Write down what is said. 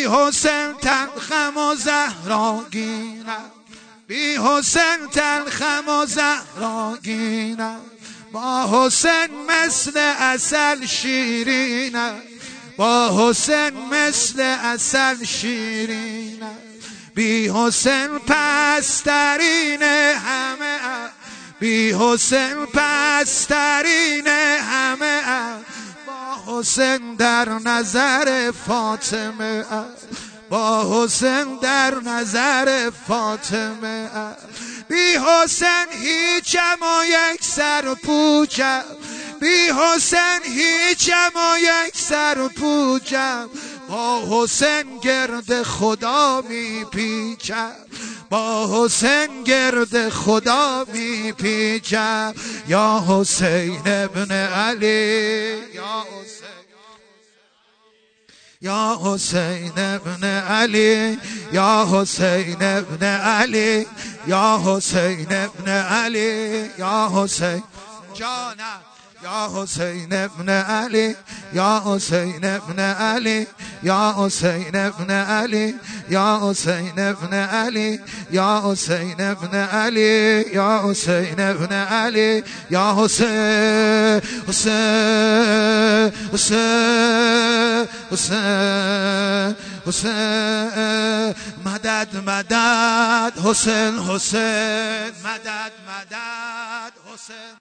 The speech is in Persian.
حسین تلخم و زهراگینم، بی حسین تلخم و زهراگینم، با حسین مثل عسل شیرینم، با حسین مثل عسل شیرینم، بی حسین پسترین همه، بی حسین پسترین همه، با حسین در نظر فاطمه، با حسین در نظر فاطمه، بی حسین هیچم و یک سر پوچم، بی حسین هیچم و یک سر پوچم، با حسین گرد خدا می پیچم، با حسین گرد خدا می پیچم. یا حسین ابن علی، یا حسین، یا حسین ابن علی، یا حسین ابن علی، یا حسین ابن علی، یا حسین جانم، یا حسین ابن علی، یا حسین ابن علی، یا حسین ابن علی، یا حسین ابن علی، یا حسین ابن علی، یا حسین ابن علی، یا حسین، حسین، حسین، حسین، حسین، مدد مدد حسین، حسین، مدد مدد حسین.